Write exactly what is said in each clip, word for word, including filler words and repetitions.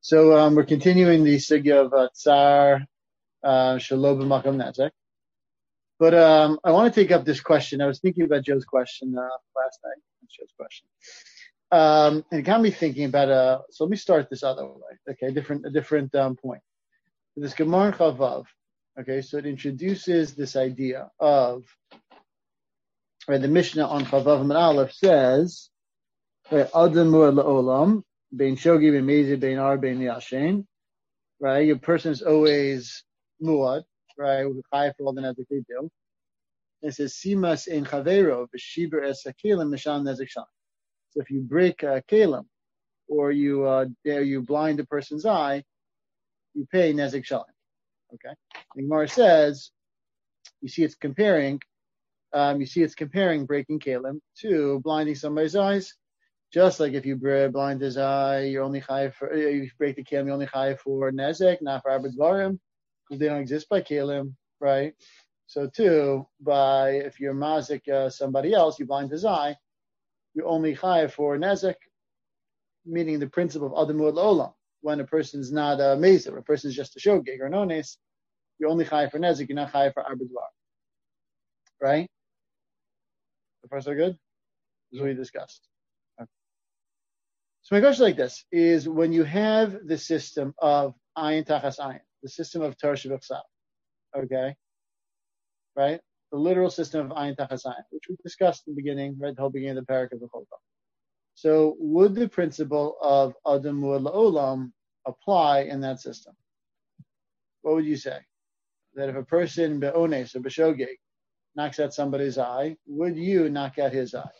So um, we're continuing the sugya of uh, Tsar uh, Shelo b'Makom Nezek. But um, I want to take up this question. I was thinking about Joe's question uh, last night. That's Joe's question. Um, and it got me thinking about, uh, so let me start this other way. Okay, a different, a different um, point. This Gemara Chavav. Okay, so it introduces this idea of, right, the Mishnah on Chavav and Aleph says, right, Adam La'olam, Bein Shogi, Bein Mezi, Bein Ar, Bein Yashin. Right, your person is always muad, right, with high for all the nezek they do. It says, Simas in Chavero, B'Shibur Es HaKelim, Mishan Nezek Shan. So if you break a kelim, or you uh, you blind a person's eye, you pay Nezek Shan. Okay? The Gemara says, you see it's comparing, um, you see it's comparing breaking kelim to blinding somebody's eyes. Just like if you blind his eye, you're only chayav for, you break the kelim, you're only chayav for nezek, not for arbed dvarim, because they don't exist by kelim, right? So too, by if you're mazik uh, somebody else, you blind his eye, you're only chayav for nezek, meaning the principle of adamud olam. When a person's not a mezer, a person is just a shogeg or an ones, you're only chayav for nezek, you're not chayav for arbed dvarim, right? The first are good? This is what we discussed. So my question like this is when you have the system of ayin tachas ayin, the system of Torah Shebechsav, okay, right? The literal system of ayin tachas ayin, which we discussed in the beginning, right? The whole beginning of the parak of the Chokah. So would the principle of Adam Mu'ad La'olam apply in that system? What would you say? That if a person be'ones or b'shogeg knocks out somebody's eye, would you knock out his eye?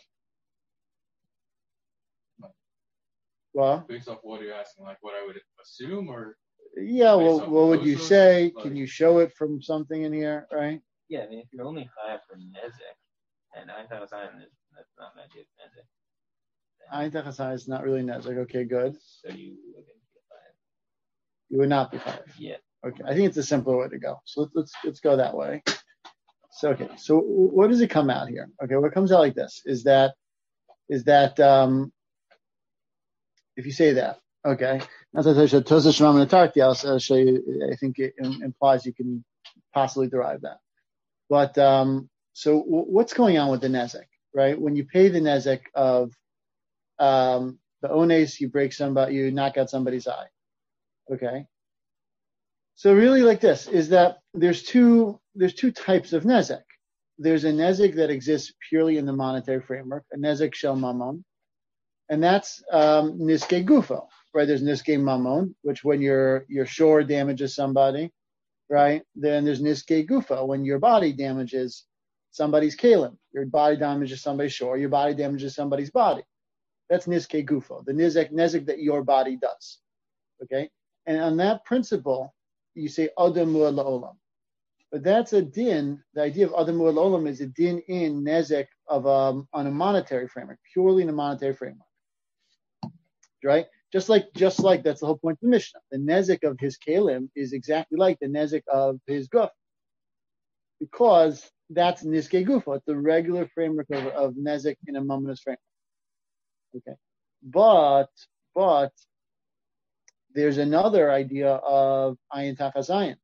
Well, based off what you're asking, like what I would assume, or yeah, well, what would you say? Like, can you show it from something in here, right? Yeah, I mean, if you're only chayav for nezek, and ayin tachas ayin, that's not magic nezek. Ayin tachas ayin is not really nezek. Okay, good. So you wouldn't be chayav. You would not be chayav. Yeah. Okay, I think it's a simpler way to go. So let's let's let's go that way. So okay, so what does it come out here? Okay, what comes out like this is that is that um. If you say that, okay. As I said, I think it implies you can possibly derive that. But um, so w- what's going on with the nezek, right? When you pay the nezek of um, the ones, you break somebody, you knock out somebody's eye, okay. So really, like this is that there's two there's two types of nezek. There's a nezek that exists purely in the monetary framework, a nezek shel mamon. And that's um, niske gufo, right? There's niske mamon, which when your your shore damages somebody, right? Then there's niske gufo, when your body damages somebody's kalim. Your body damages somebody's shore. Your body damages somebody's body. That's niske gufo, the nizek nezek that your body does. Okay, and on that principle, you say adam mu'ad la'olam. But that's a din. The idea of adam mu'ad la'olam is a din in nezek of um, on a monetary framework, purely in a monetary framework. Right? Just like, just like that's the whole point of the Mishnah. The nezek of his kalim is exactly like the nezek of his guf, because that's niske gufo. It's the regular framework of, of nezek in a momentous framework. Okay, but but there's another idea of ayin tachas ayin,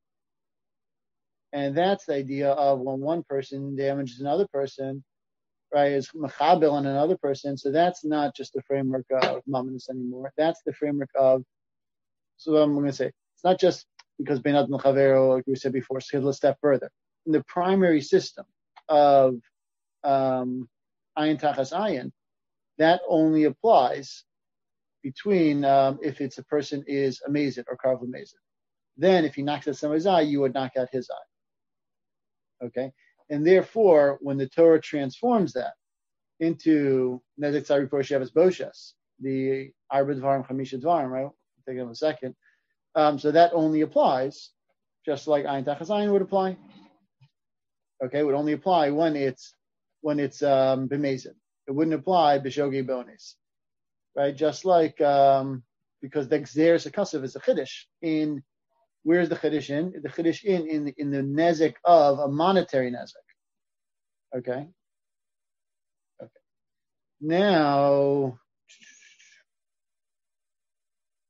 and that's the idea of when one person damages another person. Right, is mechabel on another person, so that's not just the framework of mamonus anymore. That's the framework of. So I'm going to say it's not just because ben adam chavero, like we said before. So let's step further. In the primary system of um, ayin tachas ayin, that only applies between um, if it's a person is a mazid or karv mazid. Then, if he knocks out somebody's eye, you would knock out his eye. Okay. And therefore, when the Torah transforms that into nezek tzari porshevas boshes, the arba dvarim chamisha dvarim, right? I'll take it in a second. Um, so that only applies, just like ayin tachas ayin would apply. Okay, it would only apply when it's when it's um, b'mezid. It wouldn't apply b'shogei bonis, right? Just like um, because the gzeres hakasav is a chiddush in. Where's the chiddush in? The chiddush in in the, in the nezek of a monetary nezek. Okay. Okay. Now, yeah.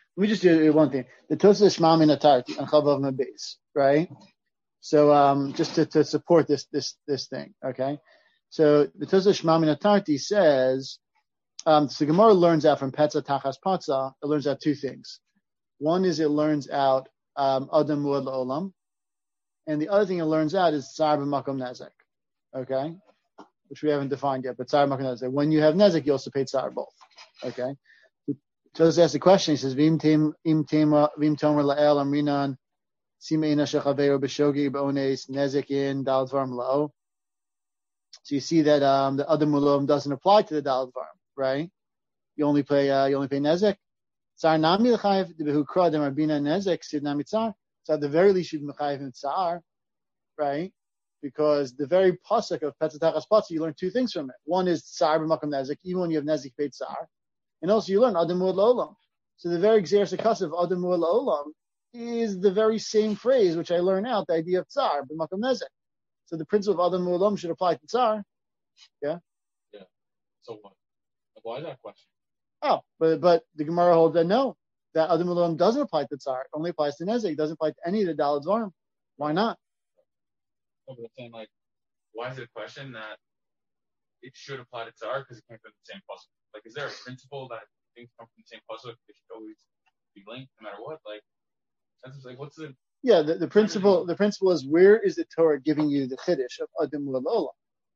Let me just do one thing. The Tosas Shmami Natarti on Chavav Mabes, right? So um, just to, to support this this this thing, okay? So the Tosas Shmami Natarti says, um, so Gemara learns out from Petza Tachas Patza. It learns out two things. One is it learns out um, Adam Muad La'olam, and the other thing it learns out is Tsar B'Makom Nezek, okay? Which we haven't defined yet, but Tsar B'Makom Nezek. When you have Nezek, you also pay Tsar both, okay? So let's ask the question. He says, "Vim tim im tema vim tomer la'el amrinan simeina shechaveiro b'shogi b'ones nezek in dalad varm lao." So you see that um, the other mulom doesn't apply to the dalad varm, right? You only pay uh, you only pay nezek. Tsar nami l'chayev debehu kra demarbina nezek sid nami tsar. So at the very least you mechayev in tsar, right? Because the very pasuk of Petzatachas Patza, you learn two things from it. One is tsar b'makom nezek, even when you have nezek paid tsar. And also you learn Adam Muad La'olam. So the very Gzeres HaKasav of Adam Muad La'olam is the very same phrase which I learn out, the idea of Tsar, B'Makom Nezek. So the principle of Adam Muad La'olam should apply to Tsar. Yeah? Yeah. So what? Why is that question? Oh, but but the Gemara holds that no, that Adam Muad La'olam doesn't apply to Tsar. It only applies to Nezek. It doesn't apply to any of the Daled Dvarim. Why not? No, but I'm saying, like, why is it a question that it should apply to Tsar because it came from the same puzzle? Like, is there a principle that things come from the same puzzle? They should always be linked, no matter what. Like, that's just like, what's the? Yeah, the, the principle. The principle is, where is the Torah giving you the chiddush of Adam Muad La'olam?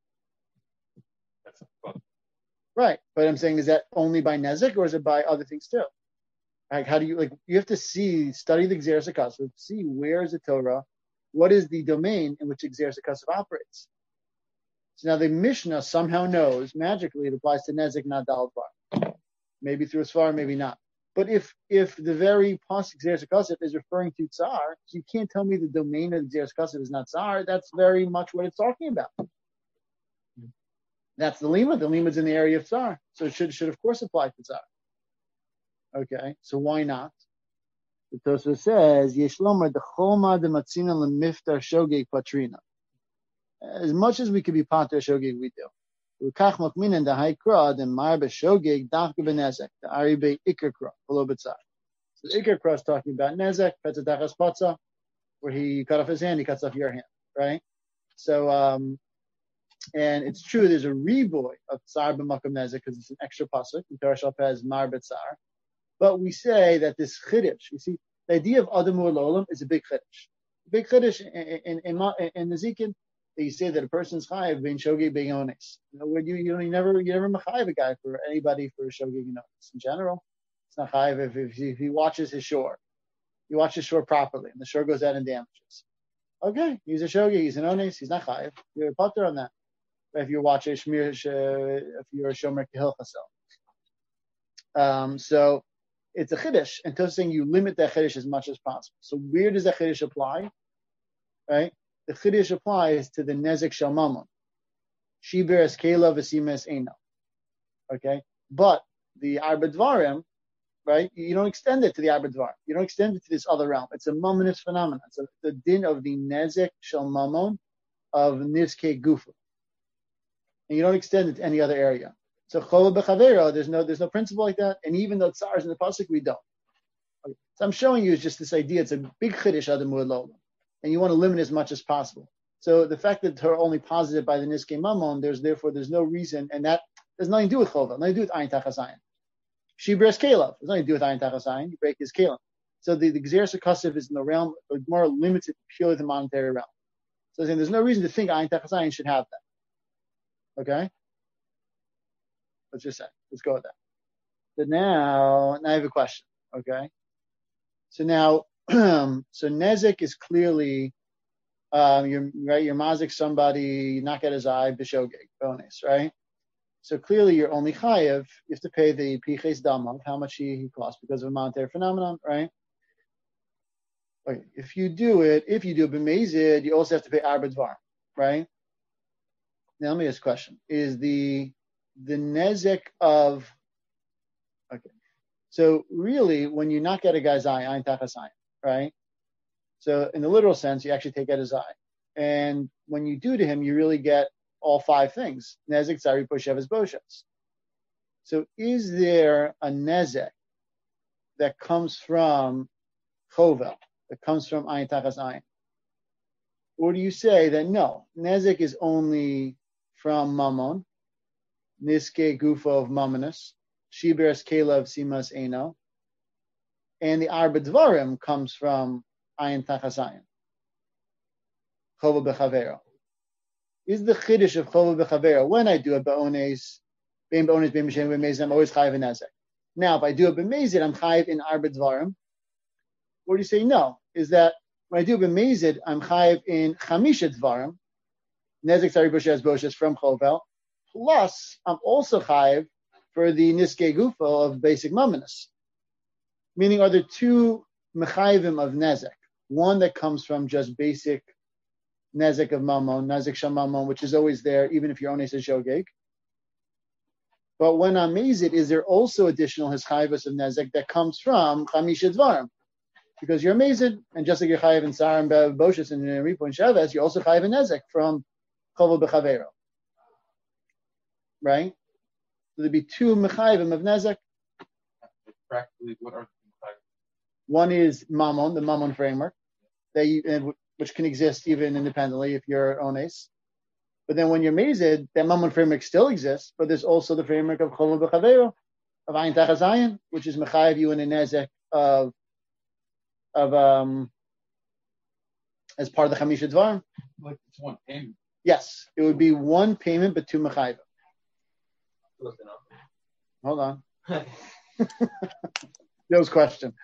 That's a problem. Right, but I'm saying, is that only by nezek or is it by other things too? Like, how do you like? You have to see, study the Gzeres HaKasav, see where is the Torah, what is the domain in which the Gzeres HaKasav operates. So now the Mishnah somehow knows magically it applies to nezek, not daled var. Maybe through a svar, maybe not. But if if the very pasuk Gzeres HaKasav is referring to tsar, so you can't tell me the domain of the Gzeres HaKasav is not tsar. That's very much what it's talking about. That's the lima. The lima is in the area of tsar, so it should should of course apply to tsar. Okay, so why not? The Tosfos says Yeshlomer the choma de matzina lemiftar shogeg patrina. As much as we could be pater shogeg, we do. Ukach makminen the haikra the marbe shogeg dachke benezek the aribe ikerkra below betzar. So the ikerkra is talking about nezek petzadachas patza, where he cut off his hand, he cuts off your hand, right? So um. And it's true, there's a reboy of Tsar b'Makom Nezek because it's an extra pasuk. In Torah Shalpeh is Mar B'Tzar. But we say that this chiddush, you see, the idea of Adam Muad La'olam is a big chiddush. A big chiddush in in in, in Nezikin, you say that a person's chayiv being shogeg being ones. You know, where you you know you never you never mechayiv a guy for anybody for shogeg and ones in general. It's not chayiv if, if he, if he watches his shore, he watches his shore properly, and the shore goes out and damages. Okay, he's a shogeg, he's an ones, he's not chayiv. You're a pater on that. If you're watching Shmir, if you're a Shomer Kehil Chasel. Um, so it's a chiddush, and Tosfos saying you limit that chiddush as much as possible. So where does that chiddush apply? Right? The chiddush applies to the nezek shel mamon. Shiberes kela v'simes eno. Okay? But the arba dvarim, right? You don't extend it to the arba dvarim. You don't extend it to this other realm. It's a mamonist phenomenon. It's a, the din of the nezek shel mamon of nizke gufa. And you don't extend it to any other area. So chola b'chavera, there's no there's no principle like that. And even though tsar is in the pasuk, we don't. Okay. So I'm showing you is just this idea. It's a big chiddush Adam Muad La'olam, and you want to limit as much as possible. So the fact that they're only posited by the niskei mamon, there's therefore there's no reason, and that there's nothing to do with chova, nothing to do with ayin tachas ayin. Shibres kelav, there's nothing to do with ayin tachas ayin. You break his kelim. So the, the Gzeres HaKasav is in the realm, more limited purely to the monetary realm. So I'm saying there's no reason to think ayin tachas ayin should have that. Okay? Let's just say. Let's go with that. So now, now I have a question. Okay? So now, so Nezek is clearly, um, you're, right, you're mazik somebody, you knock at his eye, b'shogeg, bonus, right? So clearly you're only chayev, you have to pay the piches damav, how much he, he costs because of a monetary phenomenon, right? Okay. If you do it, if you do b'mezid, you also have to pay arba dvar, right? Now let me ask a question. Is the the nezek of okay. So really when you knock out a guy's eye, ayin tachas ayin, right? So in the literal sense, you actually take out his eye. And when you do to him, you really get all five things. Nezek, tzari, poshev, boshes. So is there a nezek that comes from chovel, that comes from ayin tachas ayin? Or do you say that no, nezek is only from mamon, niske gufa of mamonus, shiberes kela of simas eno, and the arba dvarim comes from ayin tachas ayin, chovel bechavero? Is the chiddush of chovel bechavero when I do a ba'ones, bein ba'ones, bein b'shem, bein mezid, I'm always chayiv in nezek. Now, if I do a b'mezid, I'm chayiv in arba dvarim. Or do you say no? Is that when I do b'mezid, I'm chayiv in chamisha dvarim, nezek tzari b'shes b'shes from chovel, plus I'm also chayiv for the niske gufa of basic mamonus. Meaning, are there two mechayivim of nezek? One that comes from just basic nezek of mamon, nezek shel mamon, which is always there, even if your ones is shogeg. But when I'm mezid, is there also additional hischayvus of nezek that comes from chamisha dvarim? Because you're mezid, and just like you're chayiv in sarim bev boshes and ripo and shaves, you're also chayiv in nezek from chovel bechavero, right? So there'd be two mechayivim of nezek. Practically, what are the mechayivim? One is mamon, the mamon framework, that you, which can exist even independently if you're ones. But then when you're mezid, that mamon framework still exists, but there's also the framework of chovel bechavero, of ayin tachas ayin, which is mechayiv you in a nezek of of um as part of the chamisha dvarim. Like it's one payment. Yes, it would be one payment but two mechayivim. Hold on. Joe's question.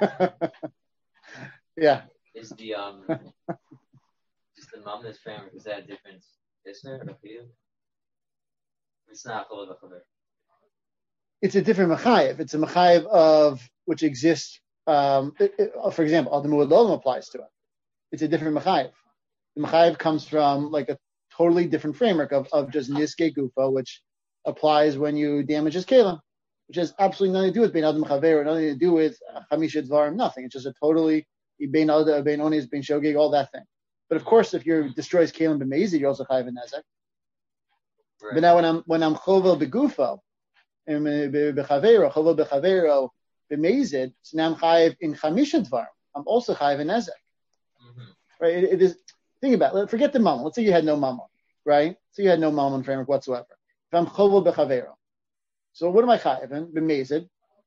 Yeah. Is the um is the mamnus framework, is that a different listener or field? It's not chovel bechavero. It's a different mechayiv. It's a mechayiv of which exists. Um, it, it, for example, al demud lolam applies to it. It's a different mechayiv. The mechayiv comes from like a totally different framework of, of just niske gufa, which applies when you damage his kelim, which has absolutely nothing to do with bein adam chaver, nothing to do with chamisha dvarim, nothing. It's just a totally bein adam, bein onis, bein shogeg, all that thing. But of course, if you destroys kelim b'mezid, you're also chayiv in nezek. Right. But now when I'm when I'm chovel begufa, bechavero, chovel bechavero. B'mezid, so now I'm chayiv in chamisha dvarim. I'm also chayiv in nezek. Mm-hmm. Right? It, it is. Think about it. Forget the mamon. Let's say you had no mamon, right? So you had no mamon framework whatsoever. If I'm chovel bechavero, so what am I chayiv in? B'mezid,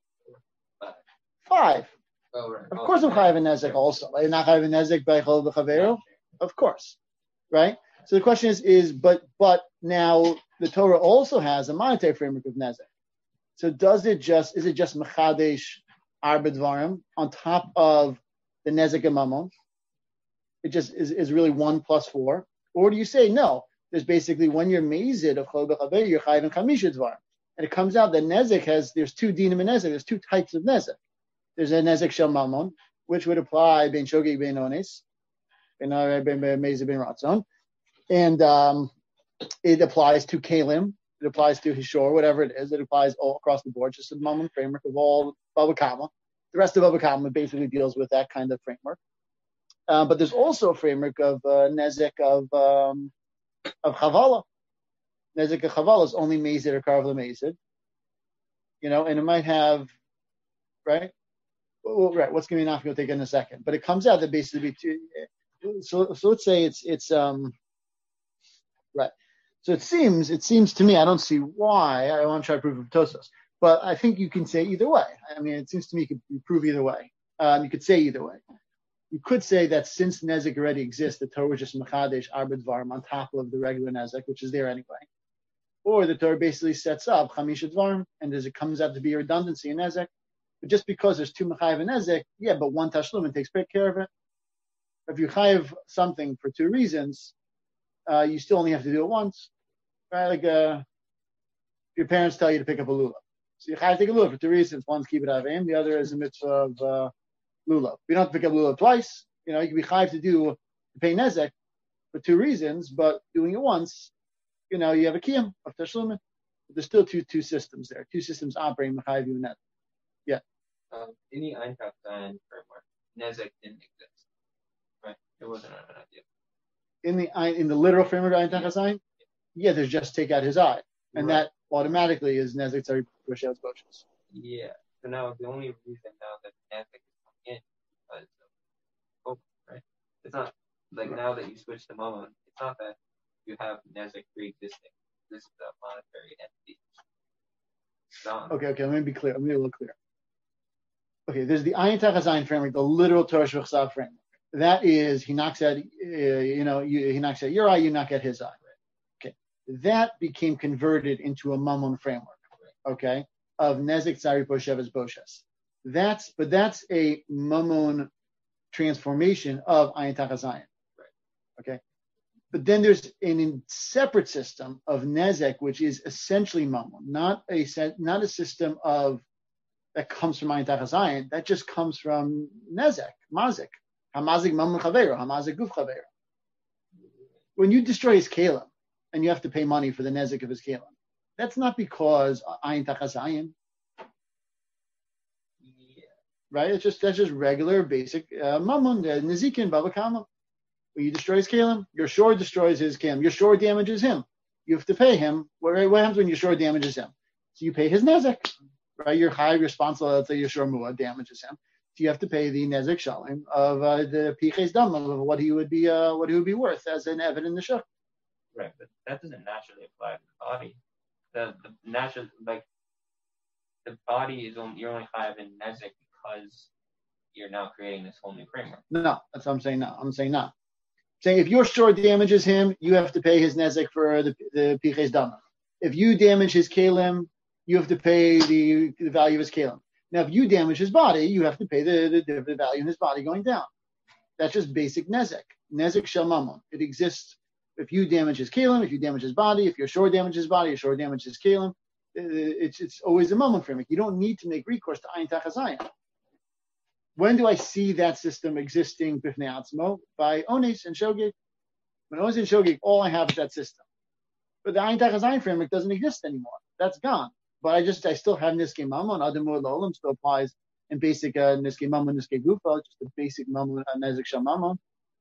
five. Oh, right. Of course, I'm chayiv in nezek also. Are you not chayiv in nezek by chovel bechavero? Of course, right? So the question is, is but but now the Torah also has a monetary framework of nezek. So does it just, is it just mechadesh arba dvarim on top of the nezek and mamon? It just is, is really one plus four? Or do you say, no, there's basically when you're mezid of chovel bechavero, you're chayiv in chamisha dvarim. And it comes out that nezek has, there's two dinim in nezek, there's two types of nezek. There's a nezek shel mamon, which would apply ben shogeg ben ones, ben mezid ben ratzon. And um, it applies to kelim. It applies to Hishor, whatever it is. It applies all across the board, just a mamon framework of all Bava Kama. The rest of Bava Kama basically deals with that kind of framework. Uh, but there's also a framework of uh, Nezek of um, of Chavala. Nezek of Chavala is only Mezid or Karvla Mezid. You know, and it might have, right? Well, right, what's going to be enough? We'll take it in a second. But it comes out that basically, two, so, so let's say it's, it's um right. So it seems, it seems to me, I don't see why. I want to try to prove it with Tosfos, but I think you can say either way. I mean, it seems to me you could prove either way. Um, you could say either way. You could say that since Nezek already exists, the Torah was just Mechadesh Arba Dvarim on top of the regular Nezek, which is there anyway. Or the Torah basically sets up Chamisha Dvarim, and as it comes out to be a redundancy in Nezek, but just because there's two Mechayiv in Nezek, yeah, but one Tashlumin takes care of it. If you Chayiv something for two reasons, uh, you still only have to do it once. Right, like uh, your parents tell you to pick up a lulav. So you have to take a lulav for two reasons. One's keep it avim, the other is a mitzvah of uh, lulav. You don't have to pick up lulav twice. You know, you can be chayiv to do to pay nezek for two reasons, but doing it once, you know, you have a kiyum of tashlumin. But there's still two two systems there. Two systems operating mechayiv you net. Yeah. Um, in the Ein Tachas Ayin framework, nezek didn't exist. Right? It wasn't an idea. In the in the literal framework of Ein Tachas Ayin? Yeah, there's just take out his eye. And right. That automatically is Nezek Tzari Roshes Boshes. Yeah. So now the only reason now switch to Mammon, it's not that you have Nezek pre-existing. This is a monetary entity. Done. Okay, okay, let me be clear. Let me be a little clear. Okay, there's the Ayin Tachas Ayin framework, the literal Torah Shvachsav framework. That is, he knocks at, uh, you know, you, he knocks at your eye, you knock at his eye. Okay, that became converted into a Mammon framework. Okay, of Nezek Tzari Posheves Boshes. That's, but that's a Mammon transformation of Ayin Tachas Ayin. Okay, but then there's a separate system of Nezek, which is essentially Mammon, not a not a system of that comes from Ayin Tachas Ayin. That just comes from Nezek, Mazik. Hamazik Mammon Chaveiro, Hamazik Guf Chaveiro. When you destroy his Kalim, and you have to pay money for the Nezek of his Kalim, that's not because Ayin Tachas Ayin. Yeah. Right? It's just, that's just regular, basic uh, Mammon, uh, Nezikin, Baba Kama. When you destroy his Kalim, your shore destroys his Kalim. Your shore damages him. You have to pay him. What, what happens when your shore damages him? So you pay his Nezek. Right? You're high responsible, let's say your shore Mu'ah damages him. So you have to pay the nezek shalim of uh, the piches dam of what he would be uh, what he would be worth as an evid in the shuk. Right, but that doesn't naturally apply to the body. The the natural like the body is only you're only chayav in nezek because you're now creating this whole new framework. No, that's what I'm saying. No, I'm saying no. I'm saying if your shore damages him, you have to pay his nezek for the the piches dam. If you damage his kalim, you have to pay the the value of his kalim. Now, if you damage his body, you have to pay the, the, the value in his body going down. That's just basic nezek. Nezek shel mammon. It exists if you damage his kalim, if you damage his body, if your shore damages his body, your shore damages his kalim. It's it's always a mammon framework. You don't need to make recourse to Ayin Tachas Ayin. When do I see that system existing b'fnei atzmo? By Ones and Shogeg. When Ones and Shogeg, all I have is that system. But the Ayin Tachas Ayin framework doesn't exist anymore. That's gone. But I just, I still have Niskei Mammon. Adamur L'Olam still applies in basic uh, Niskei Mammon, Niskei Gufa, just the basic Mammon, uh, Nezek Shel Mammon.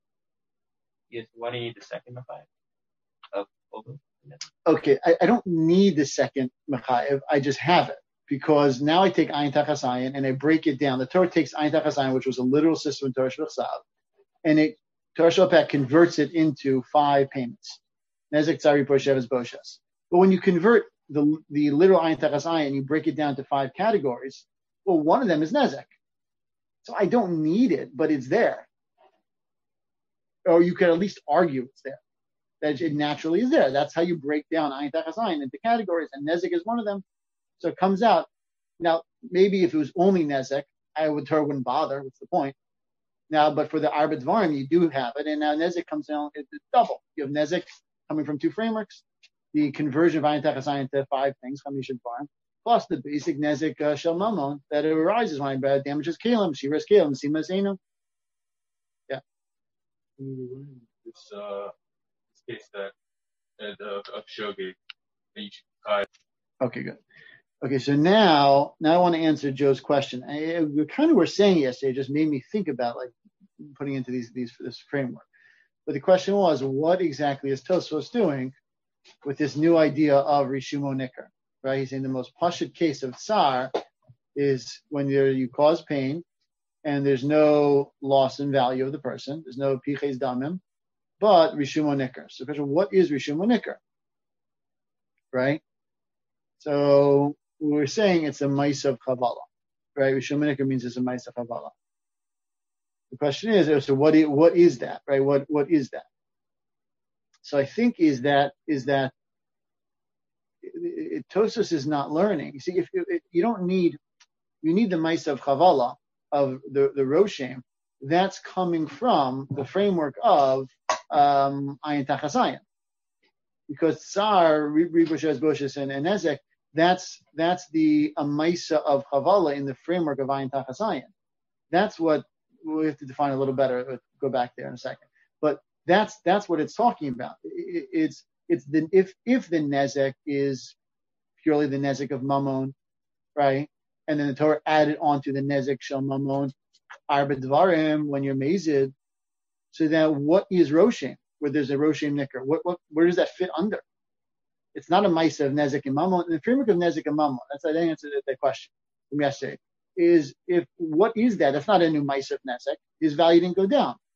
Yes, why do you need the second Mechayev? Oh, okay, I, I don't need the second Mechayev. I just have it. Because now I take Ayin Tachas Ayin and I break it down. The Torah takes Ayin Tachas Ayin, which was a literal system in Torah Shvachsav, and it, Torah Shvachsav converts it into five payments. Nezek Tzari Posheves Boshes. But when you convert the the literal Ayin Tachas Ayin, you break it down to five categories. Well, one of them is Nezek. So I don't need it, but it's there. Or you could at least argue it's there. That it naturally is there. That's how you break down Ayin Tachas Ayin into categories, and Nezek is one of them. So it comes out. Now, maybe if it was only Nezek, I would Torah wouldn't bother. What's the point? Now, but for the Arba Dvarim, you do have it, and now Nezek comes down, it's double. You have Nezek coming from two frameworks. The conversion of Ayin Tachas Ayin to five things, Chamisha Dvarim, plus the basic Nezek uh, Shel Mammon that it arises when I damages Kalim, Shiras Kalim, Sima Zainu. Yeah. This, uh, this case that, uh, of, of Shogeg, that you should cut. Okay, good. Okay, so now, now I want to answer Joe's question. I, we kind of were saying yesterday, it just made me think about like putting into these these this framework. But the question was, what exactly is Tosfos doing with this new idea of Rishumo Nicker? Right? He's saying the most pashut case of tsar is when you you cause pain and there's no loss in value of the person, there's no piches damim, but Rishumo Nicker. So, the question, what is Rishumo Nicker? Right? So we were saying it's a Maisa of Chavala, right? Rishumo Nicker means it's a Maisa of Chavala. The question is, so what is, what is that, right? What what is that? So I think is that is that it, it, Tosfos is not learning. You see, if it, you don't need, you need the Maisa of Chavala of the the Roshem. That's coming from the framework of um, Ayin Tachas Ayin, because Tsar, Riboshes, Boshes, and Nezek. That's that's the a Maisa of Chavala in the framework of Ayin Tachas Ayin. That's what we have to define a little better. We'll go back there in a second. But that's that's what it's talking about. It, it's it's the if if the Nezek is purely the Nezek of Mammon, right? And then the Torah added onto the Nezek Shel Mammon, Arba Dvarim, when you're Mazid. So then what is Roshem? Where there's a Roshem Nicker. What what where does that fit under? It's not a Maisa of Nezek and Mammon. In the framework of Nezek and Mammon, that's I didn't answer that question from yesterday. Is if what is that? That's not a new Maisa of Nezek. His value didn't go down.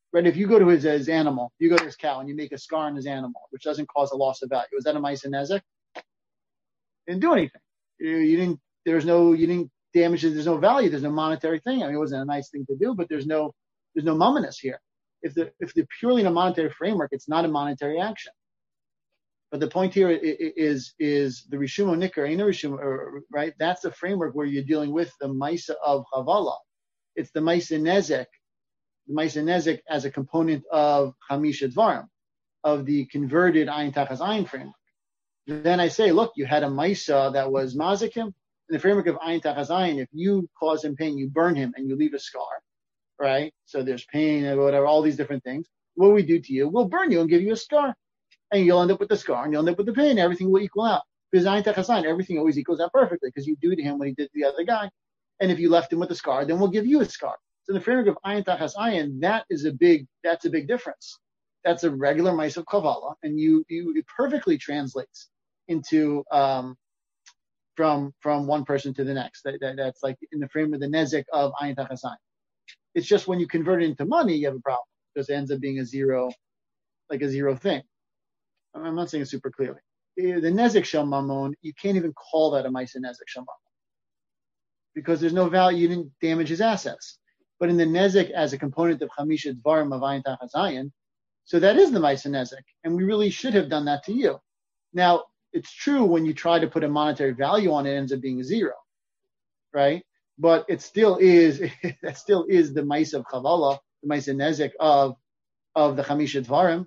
right? If you go to his, his animal, you go to his cow and you make a scar on his animal, which doesn't cause a loss of value. Was that a Ma'aseh Nezek? Didn't do anything. You, you didn't, there's no, you didn't damage it. There's no value. There's no monetary thing. I mean, it wasn't a nice thing to do, but there's no, there's no mumminess here. If the, if they're purely in a monetary framework, it's not a monetary action. But the point here is, is the Rishumo Nikar, ain't a Rishumo, right? That's the framework where you're dealing with the Maisa of Chavala. It's the Maisa Nezek, the Maisa Nezek as a component of Chamisha Dvarim, of the converted Ayin Tachas Ayin framework. Then I say, look, you had a Maisa that was Mazikim. In the framework of Ayin Tachas Ayin, if you cause him pain, you burn him and you leave a scar, right? So there's pain and whatever, all these different things. What do we do to you? We'll burn you and give you a scar. And you'll end up with the scar, and you'll end up with the pain. Everything will equal out. Because Ayin Tachas Ayin, everything always equals out perfectly, because you do to him what he did to the other guy. And if you left him with a scar, then we'll give you a scar. So in the framework of Ayin Tachas Ayin, that is a big, that's a big difference. That's a regular mice of Chavala, and you, you, it perfectly translates into, um, from, from one person to the next. That, that, that's like in the frame of the Nezek of Ayin Tachas Ayin. It's just when you convert it into money, you have a problem, because it ends up being a zero, like a zero thing. I'm not saying it super clearly. The Nezek Shel Mamon, you can't even call that a Maisa Nezek Shel Mamon, because there's no value, you didn't damage his assets. But in the Nezek as a component of Chamisha Dvarim of Ayin Tachas Ayin, so that is the Maisa Nezek, and we really should have done that to you. Now, it's true when you try to put a monetary value on it, it ends up being zero, right? But it still is, that still is the Maisa of Chavala, the Maisa Nezek of, of the Chamisha Dvarim.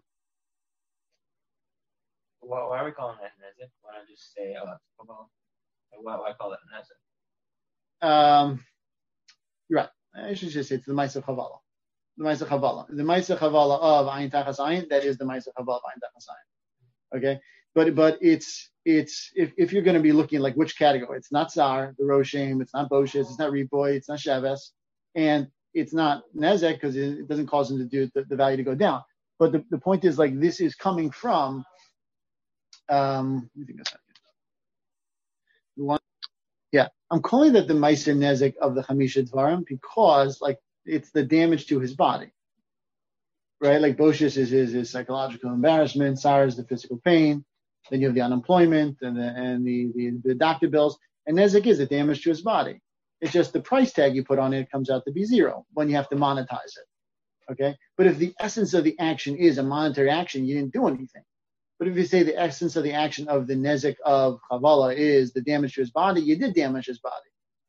Why, why are we calling that Nezek? Why not just say, oh, it's Kabbalah? Why, why call it Nezek? Um, you're right. I should just say it's the Maisa Chavala. The Maisa Chavala. The Maisa Chavala of Ayin Tachas Ayin, that is the Maisa Chavala of Ayin Tachas Ayin. Okay? But, but it's, it's, if, if you're going to be looking like which category, it's not Tsar, the Roshem, it's not Boshes, it's not Riboy, it's not Sheves, and it's not Nezek because it, it doesn't cause them to do the, the value to go down. But the, the point is, like, this is coming from, Um, let me think of that again. One, yeah, I'm calling that the Maisa Nezek of the Chamisha Dvarim because, like, it's the damage to his body, right? Like, Boshes is his, his psychological embarrassment, Tsar is the physical pain, then you have the unemployment and the and the, the, the doctor bills, and Nezek is the damage to his body. It's just the price tag you put on it comes out to be zero when you have to monetize it, okay? But if the essence of the action is a monetary action, you didn't do anything. But if you say the essence of the action of the Nezek of Chavala is the damage to his body, you did damage his body.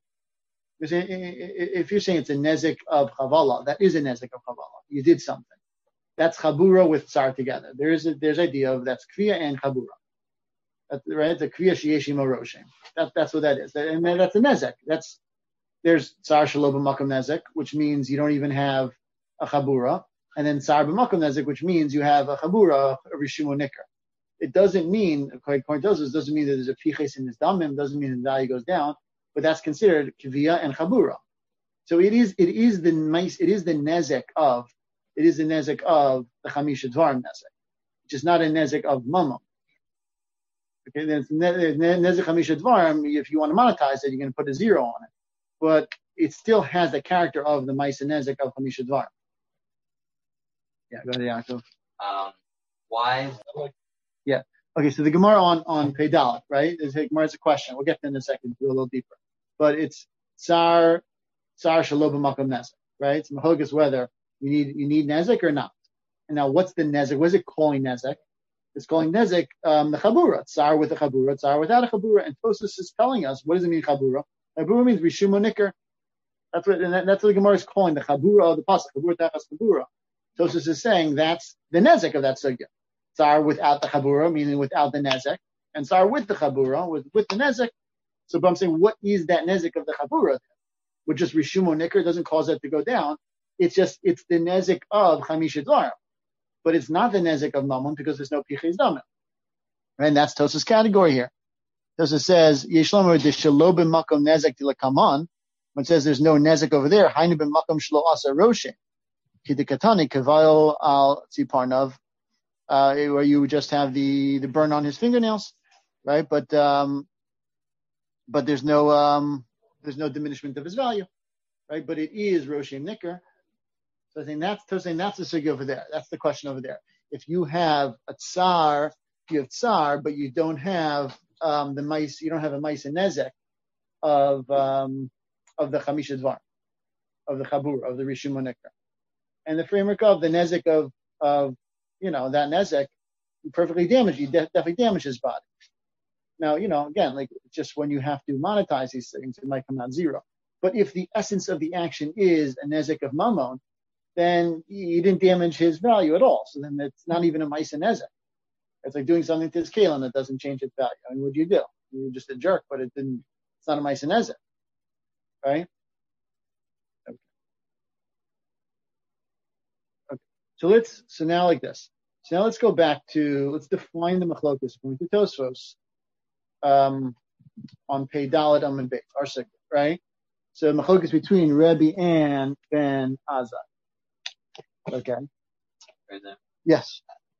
If you're saying it's a Nezek of Chavala, that is a Nezek of Chavala. You did something. That's Chabura with Tsar together. There is a, there's idea of that's Kriya and Chabura. That's, right? The Kriya Sheyeshim Roshem. That, that's what that is. And that's a Nezek. That's, there's Tsar Shaloba Makam Nezek, which means you don't even have a Chabura. And then Tsar B'Makam Nezek, which means you have a Chabura, a Rishumo Nikar. It doesn't mean, according to us, doesn't mean that there's a piches in his damim, doesn't mean the value goes down, but that's considered kivia and chabura. So it is, it is the nice, it is the nezek of, it is the nezek of the chamisha dvarim nezek, which is not a nezek of mamam. Okay, then it's nezek chamisha dvarim. If you want to monetize it, you're going to put a zero on it, but it still has the character of the ma'isa nezek of chamisha dvarim. Yeah, go ahead, Yaakov. Um, why? Yeah. Okay. So the Gemara on on Pedalit, right? There's a Gemara. It's a question. We'll get to in a second. Do a little deeper. But it's Tsar Tsar Shaloba Makam Nezek, right? It's Mahogas whether you need you need Nezek or not. And now, what's the Nezek? What is it calling Nezek? It's calling Nezek um, the Chabura. Tsar with a Chabura. Tsar without a Chabura. And Tosfos is telling us what does it mean Chabura? Chabura means Rishumo Nikar. That's what and that, that's what the Gemara is calling the Chabura of the pasuk. Chabura Tachas Chabura. Tosfos is saying that's the Nezek of that sugya. Tsar without the Chabura, meaning without the Nezek, and Tsar with the Chabura, with, with the Nezek. So but I'm saying, what is that Nezek of the Chabura? Which is Rishumo Nikar, doesn't cause it to go down. It's just, it's the Nezek of Chamisha Dvarim. But it's not the Nezek of Mammon because there's no Piches Damim. Right? And that's Tosfos' category here. Tosfos says, Yeshlomer de Shelo b'makom Nezek tilakaman. When it says there's no Nezek over there, Hainu b'makom shlo asa roshe. Kidikatani kavayol al tziparnav. Uh, where you just have the, the burn on his fingernails, right? But, um, but there's no, um, there's no diminishment of his value, right? But it is Roshem Nikar. So I think that's, so I think that's the sugya over there. That's the question over there. If you have a tsar, if you have tsar, but you don't have um, the mice, you don't have a mice and nezek of um, of the chamisha dvar, of the chabur, of the rishum unikra, and the framework of the nezek of of you know that nezek, perfectly damaged. You de- definitely damage his body. Now you know again, like just when you have to monetize these things, it might come out zero. But if the essence of the action is a nezek of mammon, then you didn't damage his value at all. So then it's not even a mice and nezek. It's like doing something to his kalim that doesn't change its value. I mean, what do you do? You're just a jerk, but it didn't. It's not a mice and nezek, right? Okay. Okay. So let's. So now like this. So now let's go back to. Let's define the machlokus according to Tosfos. Um, on Pei Dalet Amud Beis, our sikh, right? So machlokus between Rebbe and Ben Azai. Okay. Right there. Yes.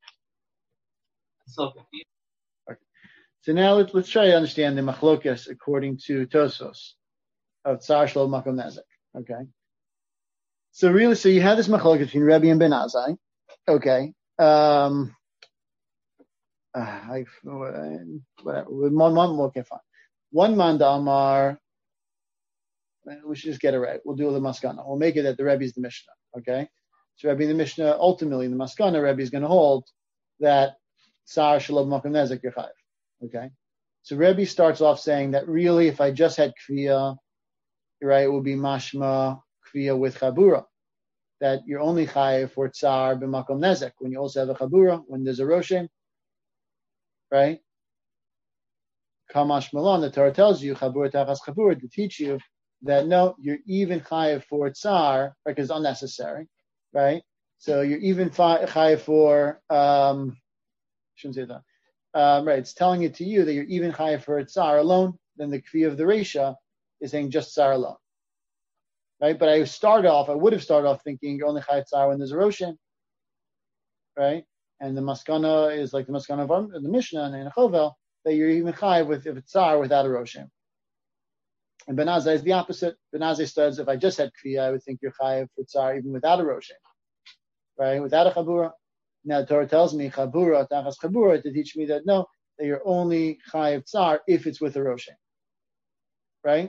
So confused. Okay. So now let's let's try to understand the machlokas according to Tosfos of Tsar Shlo Makom Nezek. Okay. So really, so you have this machlokas between Rebbe and Ben Azai. Okay. Um. Uh, I, whatever. One, one, okay, fine. One man da Amar. We should just get it right. We'll do the maskana. We'll make it that the Rebbe is the Mishnah. Okay. So Rebbe in the Mishnah, ultimately in the maskana, Rebbe is going to hold that Tsar Shelo Makom Nezek Yechayev. Okay. So Rebbe starts off saying that really, if I just had Kviya, right, it would be Mashma Kviya with Chabura. That you're only Chayev for Tsar b'Makom Nezek. When you also have a Chabura, when there's a Roshem, right? Kamash Malon, the Torah tells you, Chabura Tachas Chabura, to teach you that no, you're even Chayev for Tsar, because it's unnecessary, right? So you're even Chayev for, um, shouldn't say that. Um, right, it's telling it to you that you're even Chayev for Tsar alone, then the Kvi of the Reisha is saying just Tsar alone. Right? But I start off, I would have started off thinking you're only Chayev Tsar when there's a Roshem. Right? And the Maskana is like the Maskana of our, the Mishnah and in Chovel, that you're even Chayev with if it's Tsar without a Roshem. And Ben Azai is the opposite. Ben Azai says, if I just had Kviya, I would think you're Chayev for Tsar even without a Roshem. Right? Without a Chabura. Now the Torah tells me Chabura, Tachas Chabura, to teach me that no, that you're only Chayev Tsar if it's with a Roshem. Right?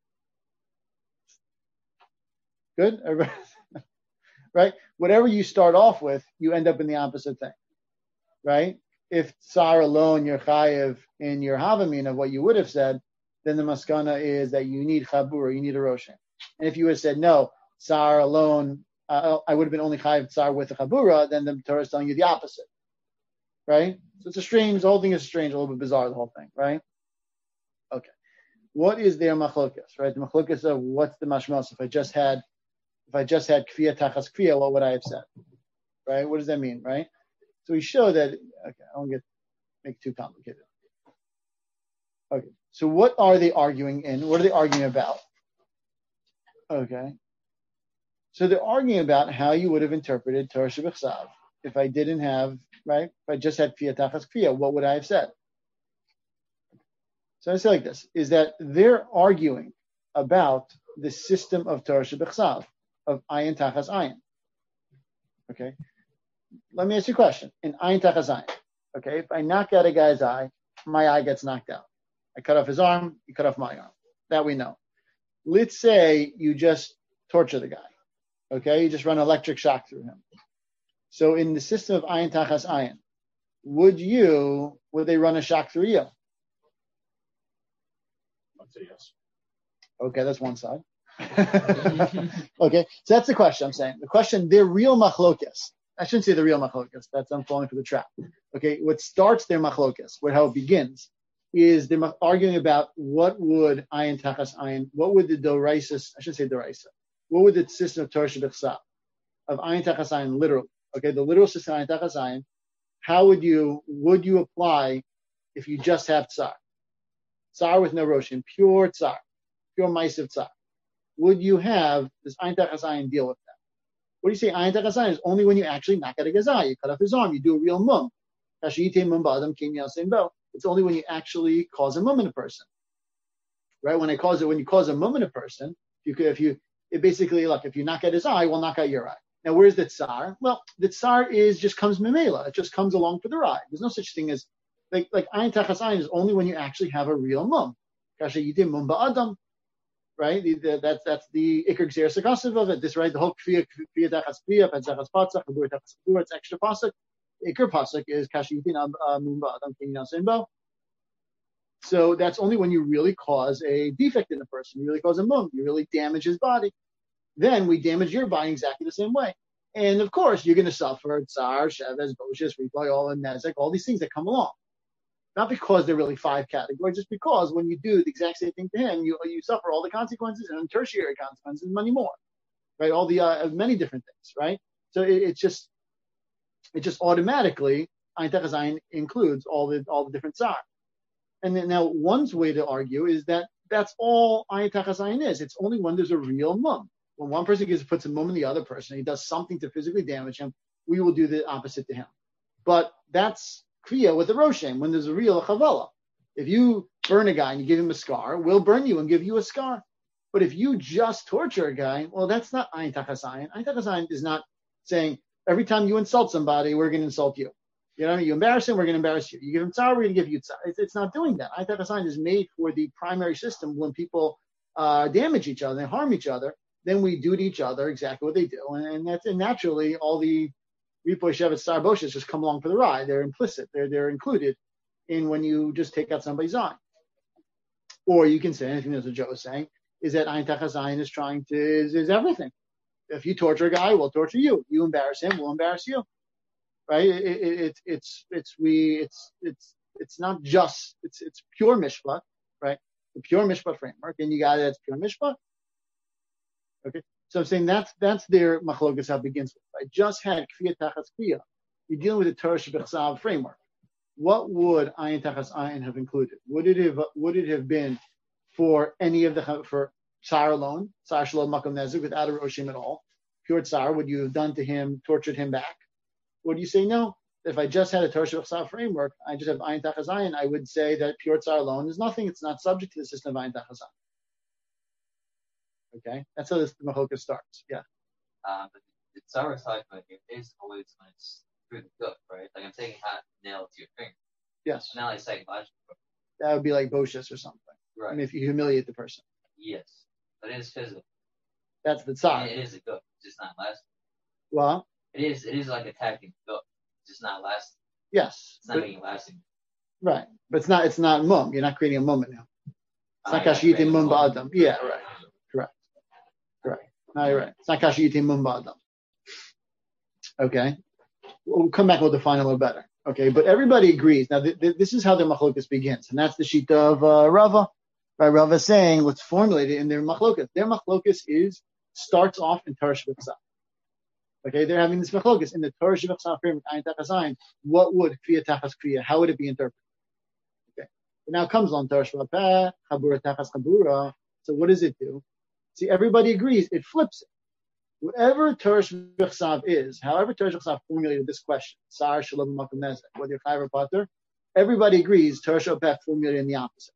Good? Right? Whatever you start off with, you end up in the opposite thing. Right? If Tsar alone, you're Chayev in your Havamin of what you would have said, then the Maskana is that you need Chabura, you need a Roshem. And if you would have said, no, Tsar alone, uh, I would have been only Chayev Tsar with a Chabura, then the Torah is telling you the opposite. Right? So it's a strange, the whole thing is strange, a little bit bizarre, the whole thing. Right? Okay. What is their machlokas? Right? The machlokas of what's the mashmas? If I just had If I just had kviya tachas kviya, what would I have said? Right? What does that mean? Right? So we show that. Okay, I don't get make it too complicated. Okay. So what are they arguing in? What are they arguing about? Okay. So they're arguing about how you would have interpreted Torah Shebechsav if I didn't have right. If I just had kviya tachas kviya, what would I have said? So I say like this: is that they're arguing about the system of Torah Shebechsav. Of ayin tachas ayin. Okay. Let me ask you a question. In ayin tachas ayin, okay, if I knock out a guy's eye, my eye gets knocked out. I cut off his arm, you cut off my arm. That we know. Let's say you just torture the guy. Okay, you just run electric shock through him. So in the system of ayin tachas ayin, would you, would they run a shock through you? I'd say yes. Okay, that's one side. Okay, so that's the question I'm saying. The question, their real machlokas. I shouldn't say the real machlokas. That's I'm falling for the trap. Okay, what starts their machlokas, what how it begins, is they're arguing about what would ayin tachas ayin, what would the doraisa, I should say doraisa, what would the system of Torah Shebechsav of ayin tachas ayin literally? Okay, the literal system of ayin tachas ayin. How would you would you apply if you just have tsar, tsar with no roshin, pure tsar, pure ma'asav tsar? Would you have this ayin tachas ayin deal with that? What do you say? Ayin tachas ayin is only when you actually knock out a gazai, you cut off his arm, you do a real mum. It's only when you actually cause a mum in a person, right? When I cause it, when you cause a mum in a person, you could, if you, it basically, look, if you knock out his eye, we'll knock out your eye. Now, where's the tsar? Well, the tsar is just comes mimela. It just comes along for the ride. There's no such thing as like like ayin tachas ayin is only when you actually have a real mum. Kasha yitim mum ba'adam, right? The, the, that's that's the ikar gzeir sakasiv of it. This right, the whole kfiyah kfiyah tachas kfiyah petzachas patzach kabur tachas kabur. It's extra pasuk. The ikar pasuk is kasha yitim mum ba'adam kinyan sinbo. So that's only when you really cause a defect in the person. You really cause a mum. You really damage his body. Then we damage your body exactly the same way. And of course, you're going to suffer tsar, sheves, boshes, replay, all and nezek, all these things that come along. Not because they're really five categories, just because when you do the exact same thing to him, you you suffer all the consequences and tertiary consequences, many more, right? All the uh, many different things, right? So it, it's just it just automatically ayin tachas ayin includes all the all the different tsar. And then now one's way to argue is that that's all ayin tachas ayin is. It's only when there's a real mum. When one person gives puts a mum in the other person, he does something to physically damage him, we will do the opposite to him. But that's kriya with the roshem, when there's a real chavala. If you burn a guy and you give him a scar, we'll burn you and give you a scar. But if you just torture a guy, well, that's not ayin tachas ayin. Ayin tachas ayin is not saying every time you insult somebody, we're going to insult you. You know, you embarrass him, we're going to embarrass you. You give him tsar, we're going to give you tsar. It's, it's not doing that. Ayin tachas ayin is made for the primary system when people uh, damage each other and harm each other. Then we do to each other exactly what they do. And, and that's and naturally all the Ripoy Shevet Star Boshes just come along for the ride. They're implicit. They're they're included in when you just take out somebody's eye. Or you can say, anything that's what Joe was saying, is that ayin tachas ayin is trying to is, is everything. If you torture a guy, we'll torture you. You embarrass him, we'll embarrass you. Right? It, it, it, it's it's we it's it's it's not just it's it's pure mishpat, right? The pure mishpat framework, and you got it. It's pure mishpat. Okay, so I'm saying that's that's their machlokas how it begins with. I just had kfiyah tachas kfiyah. You're dealing with the Torah Shebechsav framework. What would ayin tachas ayin have included? Would it have would it have been for any of the for tsar alone, tsar shalom makom nezuk without a roshim at all, pure tsar? Would you have done to him, tortured him back? Would you say no? If I just had a Torah Shebechsav framework, I just have ayin tachas ayin, I would say that pure tsar alone is nothing. It's not subject to the system of ayin tachas ayin. Okay, that's how this machoka starts. Yeah. Um, but the tsar is talking about here is always when it's through the gut, right? Like I'm taking a hot nail to your finger. Yes. Not like psychological. That would be like boshes or something. Right. I mean, if you humiliate the person. Yes, but it is physical. That's the tsar. It is a gut. It's just not lasting. Well. It is. It is like attacking the gut. It's just not lasting. Yes. It's not but, making it lasting. Right, but it's not. It's not mum. You're not creating a mum now. It's not kashiyitim mum ba'adam. Yeah. Right. Correct. Correct. No, you're right. It's not kashiyitim mum ba'adam. Okay. We'll come back. We'll define a little better. Okay, but everybody agrees. Now, th- th- this is how their machlokas begins, and that's the shita of uh, Rava. Right, Rava saying what's formulated in their machlokas. Their machlokas is starts off in Torah Shebechsav. Okay, they're having this machlokas in the Torah Shebechsav framework. Ayin tachas ayin. What would kfiyah tachas kfiyah? How would it be interpreted? Okay, but now comes on Torah Shebechsav chabura tachas chabura. So what does it do? See, everybody agrees. It flips it. Whatever Torah Shebechsav is, however Torah Shebechsav formulated this question, Sar Shalom Makom Nezek, whether you're Chayv or Pater, everybody agrees Torah Shebechsav formulated in the opposite.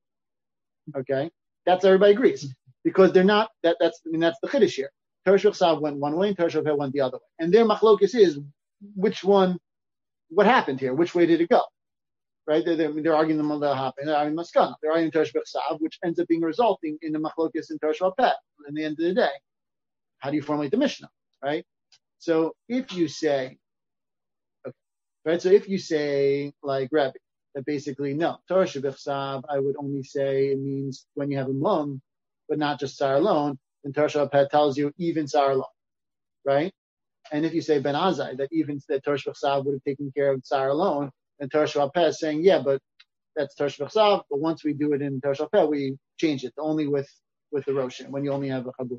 Okay, that's everybody agrees because they're not. That that's I mean that's the chiddush here. Torah Shebechsav went one way and Torah Shebechsav went the other way, and their machlokus is which one, what happened here, which way did it go? Right? They're they're, they're arguing the Malach and they're arguing Maskana. They're arguing Torah Shebechsav, which ends up being resulting in the machlokus in Torah Shebechsav. At the end of the day. How do you formulate the Mishnah, right? So if you say, okay, right? So if you say like Rabbi, that basically no, Torah Shebechsav, I would only say it means when you have a mum, but not just Sar alone. Then Torah Shebechsav tells you even Sar alone, right? And if you say Ben Azai, that even that Torah Shebechsav would have taken care of Sar alone, then Torah Shebechsav is saying yeah, but that's Torah Shebechsav. But once we do it in Torah Shebechsav, we change it only with with the Roshin when you only have a Chabura.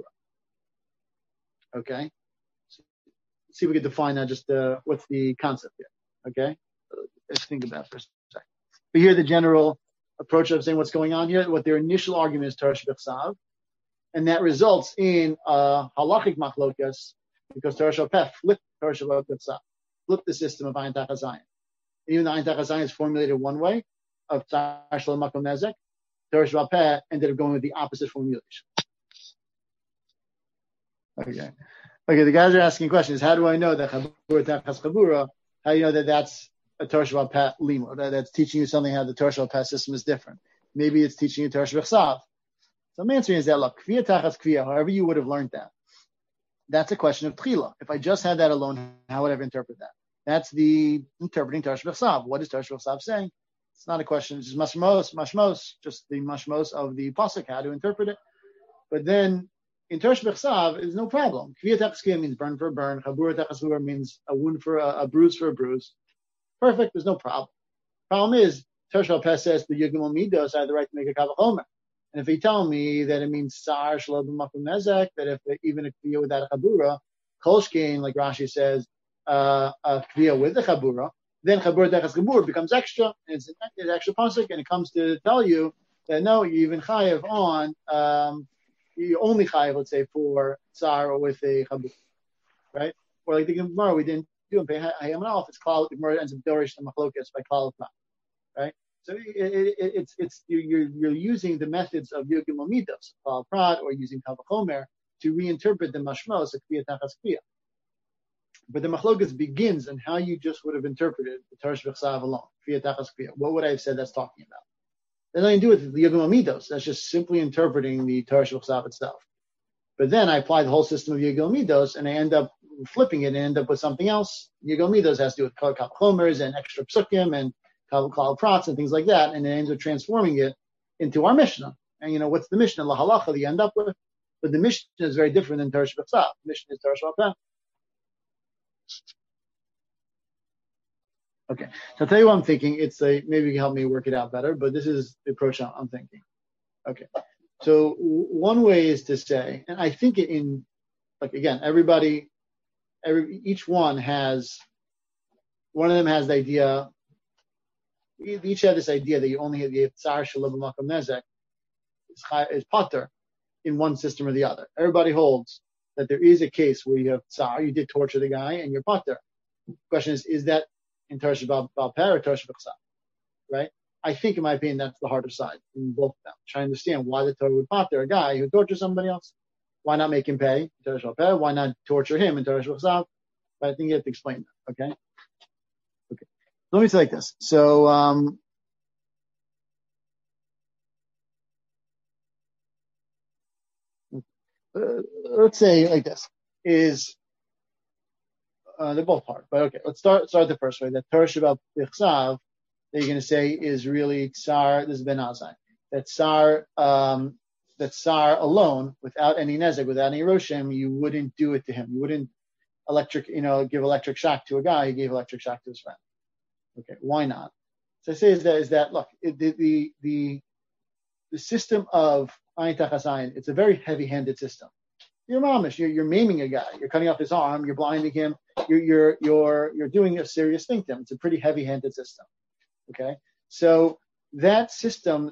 Okay, so let's see if we can define that. Just uh, what's the concept here? Okay, let's think about it for a second. But here, the general approach of saying what's going on here, what their initial argument is Torah Shebechsav, and that results in uh, halachic machlokas because Torah Shebechsav flipped Torah Shebechsav, flipped the system of ayin tachas ayin. Even though ayin tachas ayin is formulated one way of Tsar Shalom Makom Nezek, Torah Shebechsav ended up going with the opposite formulation. Okay. Okay, the guys are asking questions. How do I know that Chabura Tachas Chabura? How do you know that that's a Torah Shabbat Peh Limo? That, that's teaching you something how the Torah Shabbat Peh system is different. Maybe it's teaching you Torah Shabbat Chsav. So my answer is that, look, Kviya Tachas Kviya, however you would have learned that, that's a question of Tchila. If I just had that alone, how would I have interpreted that? That's the interpreting Torah Shabbat Chsav. What is Torah Shabbat Chsav saying? It's not a question, it's just mashmos, mashmos, just the mashmos of the pasuk, how to interpret it. But then in Torah Shabbat Chsav, is no problem. Kviya Tachas Kviya means burn for a burn. Chabura Tachas Chabura means a wound for a, a bruise for a bruise. Perfect, there's no problem. Problem is, Torah Shabbat Peh says the Yugimel Midos, I have the right to make a Kavachomer. And if they tell me that it means Sar Shlo B'Makom Nezek, that if even a Kviya without a Chabura, Kolshkein, like Rashi says, uh, a Kviya with a Chabura, then Chabura Tachas Chabura becomes extra, and it's an extra pasuk, and it comes to tell you that no, you even chayev on, um, you only chayev, let's say, for Tsar or with a Chabura, right? Or like the Gemara, we didn't do it. Hayam and Alf, it's called, the Gemara ends up Dorish and Machlokas by Klal Prat, right? So it, it, it, it's it's you're you're using the methods of Yogim Amidos, Klal Prat, or using Kavachomer to reinterpret the mashmos of Kviya Tachas Kviya. But the Machlokas begins on how you just would have interpreted the Torah Shabbat Chsav alone, Kviya Tachas Kviya. What would I have said that's talking about? That has nothing to do with the Yogim Amidos. That's just simply interpreting the Torah Shabbat Chsav itself. But then I apply the whole system of Yogim Amidos, and I end up flipping it and end up with something else. Yogim Amidos has to do with Kal Chomers and extra psukim and Klal Prats and things like that, and it ends up transforming it into our Mishnah. And you know, what's the Mishnah? La Halacha that you end up with? But the Mishnah is very different than Torah Shabbat Chsav. The Mishnah is Torah Shabbat Peh. Okay, so I'll tell you what I'm thinking. It's a, maybe you can help me work it out better, but this is the approach I'm thinking. Okay, so one way is to say, and I think it in, like again, everybody, every each one has, one of them has the idea, each have this idea that you only have the Tsar Shalom B'Makom Nezek is pater in one system or the other. Everybody holds that there is a case where you have Tsar, you did torture the guy, and you're pater. The question is, is that in Torah Shabbat Peh or Torah Shabbat Chsav, right? I think, in my opinion, that's the harder side in both of them. Try to understand why the Torah would pater a guy who tortures somebody else. Why not make him pay in Torah Shabbat Peh? Why not torture him in Torah Shabbat Chsav? But I think you have to explain that, okay? Okay. Let me say like this. So, um, uh, let's say like this is. Uh, they're both hard, but okay. Let's start start the first way. That Torah Shabbat Chsav that you're going to say is really Tsar. This is Ben Azai. That Tsar, um, that Tsar alone, without any nezek, without any roshem, you wouldn't do it to him. You wouldn't electric, you know, give electric shock to a guy. You gave electric shock to his friend. Okay, why not? So I say is that is that look it, the the the the system of Ayin Tachas Ayin. It's a very heavy-handed system. You're mamish. You're, you're maiming a guy. You're cutting off his arm. You're blinding him. You're you're you're you're doing a serious thing to him. It's a pretty heavy-handed system. Okay, so that system,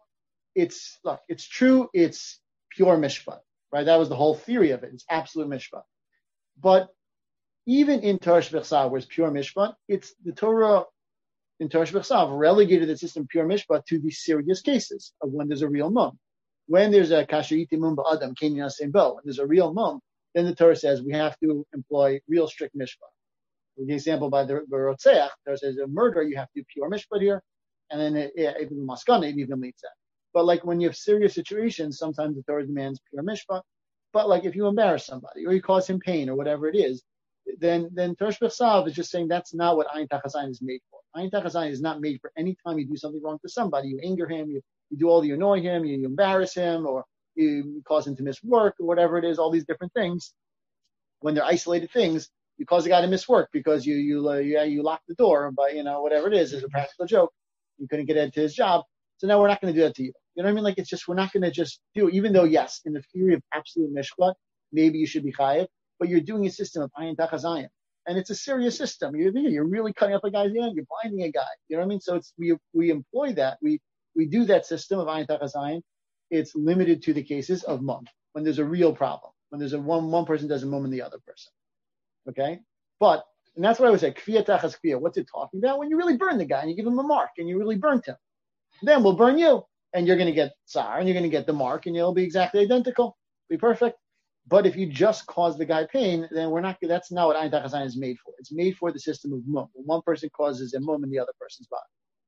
it's look, it's true. It's pure mishpat, right? That was the whole theory of it. It's absolute mishpat. But even in Torah Shabbat Chsav, where it's pure mishpat, it's the Torah in Torah Shabbat Chsav relegated the system pure mishpat to these serious cases of when there's a real mum. When there's a kasher mum ba'adam, kenyan asim bo, when there's a real mum, then the Torah says we have to employ real strict mishpat. For the example by the Rotzeach, Torah says a murder, you have to do pure mishpat here, and then it, yeah, even maskana, it even leads that. But like when you have serious situations, sometimes the Torah demands pure mishpat. But like if you embarrass somebody or you cause him pain or whatever it is, then then Torah Shabbat Chsav is just saying that's not what Ayin Tachas Ayin is made for. Ayin Tachas Ayin is not made for any time you do something wrong to somebody. You anger him, you, you do all, you annoy him, you, you embarrass him, or you cause him to miss work or whatever it is, all these different things. When they're isolated things, you cause a guy to miss work because you you uh, you, you lock the door by, you know, whatever it is, is a practical joke. You couldn't get into his job. So now we're not going to do that to you. You know what I mean? Like, it's just, we're not going to just do it, even though, yes, in the theory of absolute mishpat, maybe you should be chayev, but you're doing a system of Ayin Tachas Ayin. And it's a serious system. You're, you're really cutting up a guy's hand. You're blinding a guy. You know what I mean? So it's, we, we employ that. We, we do that system of Ayin Tachas Ayin. It's limited to the cases of mum, when there's a real problem, when there's a one, one person does a mum and the other person. Okay? But, and that's what I would say, Kviya Tachas Kviya. What's it talking about? When you really burn the guy and you give him a mark and you really burnt him. Then we'll burn you. And you're going to get tsar, and you're going to get the mark, and you'll be exactly identical. Be perfect. But if you just cause the guy pain, then we're not. That's not what Ayin Tachas Ayin is made for. It's made for the system of mum. When one person causes a mum in the other person's body.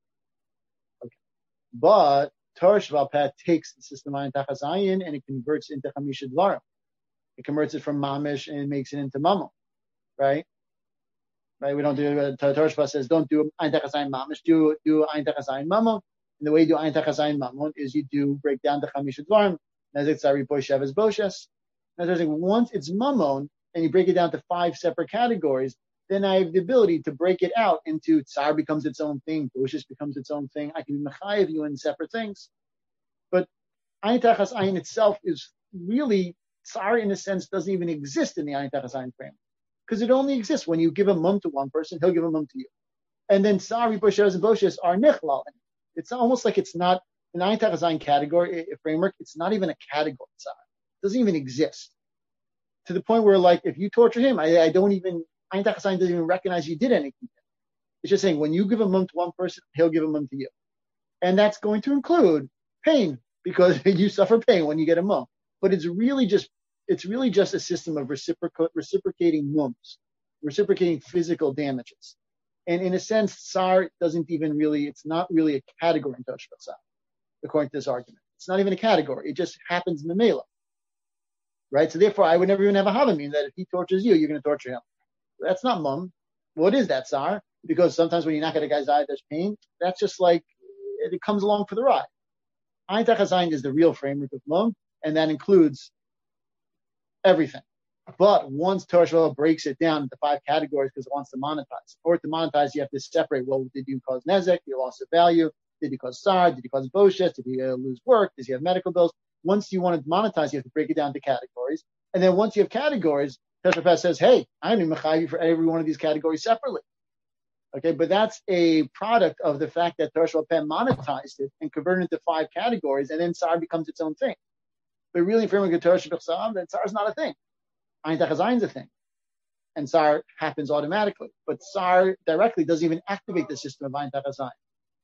Okay. But Torah Sheba'al Peh takes the system of Ayin Tachas Ayin and it converts into Chamisha Dvarim. It converts it from mamish and it makes it into mamon, right? Right. We don't do it. Torah Sheba'al says don't do Ayin Tachas Ayin mamish. Do do Ayin Tachas Ayin mamon. And the way you do Ayin Tachas Ayin mamon is you do break down the Chamisha Dvarim. Nezek Tzari Boshev is Boshes. Now, once it's mamon and you break it down to five separate categories, then I have the ability to break it out into tsar becomes its own thing, boshes becomes its own thing. I can be mechayev you in separate things. But Ayin Tachas Ayin itself is really, tsar in a sense doesn't even exist in the Ayin Tachas Ayin frame. Because it only exists when you give a mum to one person, he'll give a mum to you. And then tsar, boshes, and boshes are nichlal. It's almost like it's not an Ayin Tachas Ayin category, a framework, it's not even a category, tsar. Doesn't even exist. To the point where, like, if you torture him, I, I don't even, Ayin Tachas Ayin doesn't even recognize you did anything. It's just saying, when you give a mum to one person, he'll give a mum to you. And that's going to include pain, because you suffer pain when you get a mum. But it's really just, it's really just a system of reciproc- reciprocating mums, reciprocating physical damages. And in a sense, tsar doesn't even really, it's not really a category in Torah Sheba'al Peh, according to this argument. It's not even a category. It just happens in the Mela. Right? So therefore, I would never even have a havamim that if he tortures you, you're going to torture him. That's not mum. What is that, tsar? Because sometimes when you knock at a guy's eye, there's pain. That's just like, it comes along for the ride. Ayin Tachas Ayin is the real framework of mum, and that includes everything. But once Torah Sheba'al breaks it down into five categories because it wants to monetize. Or to monetize, you have to separate, well, did you cause nezek? Did you loss of value? Did you cause tsar? Did you cause boshes? Did you uh, lose work? Does he have medical bills? Once you want to monetize, you have to break it down to categories. And then once you have categories, Torah Sheba'al Peh says, hey, I'm going to mechayev you for every one of these categories separately. Okay, but that's a product of the fact that Torah Sheba'al Peh monetized it and converted it to five categories, and then tsar becomes its own thing. But really, in framework of Torah Sheba'al Peh, then tsar is not a thing. Ayin Tachas Ayin is a thing. And tsar happens automatically. But tsar directly doesn't even activate the system of Ayin Tachas Ayin.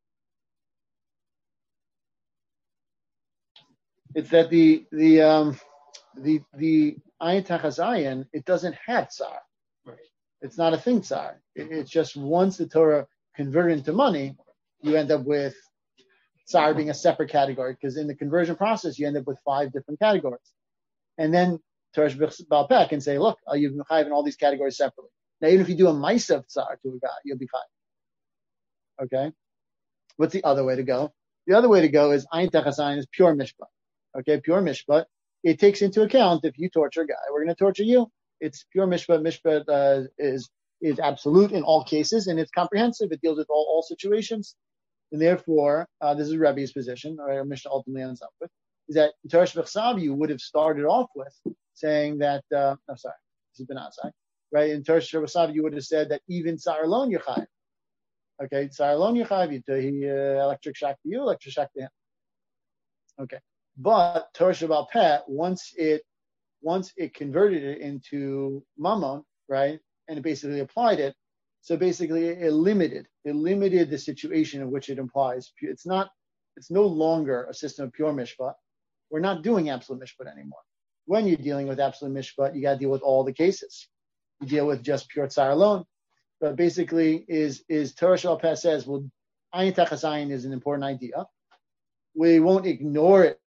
It's that the the um the the Ayin Tachas Ayin, it doesn't have tsar. Right. It's not a thing tsar. It, it's just once the Torah converted into money, you end up with tsar being a separate category, because in the conversion process you end up with five different categories. And then Torah Sheba'al Peh can say, look, you've been chayiv in all these categories separately. Now even if you do a ma'isa of tsar to a guy, you'll be chayiv. Okay? What's the other way to go? The other way to go is Ayin Tachas Ayin is pure mishpat. Okay, pure mishpat. It takes into account if you torture a guy, we're going to torture you. It's pure mishpat. Mishpat uh, is is absolute in all cases, and it's comprehensive. It deals with all, all situations, and therefore, uh, this is Rebbe's position, or our Mishnah ultimately ends up with, is that in Torah Sheba'al Peh you would have started off with saying that. Uh, no, sorry, this has been outside, right? In Torah Sheba'al Peh you would have said that even tsar alone you're Okay, tsar alone you're chayiv. He uh, electric shock to you, electric shock to him. Okay. But Torah Sheba'al Peh, once it once it converted it into mamon, right, and it basically applied it, so basically it limited it limited the situation in which it implies. It's not it's no longer a system of pure mishpat. We're not doing absolute mishpat anymore. When you're dealing with absolute mishpat, you got to deal with all the cases. You deal with just pure tsar alone. But basically, is is Torah Sheba'al Peh says, well, Ayin Tachas Ayin is an important idea. We won't ignore it.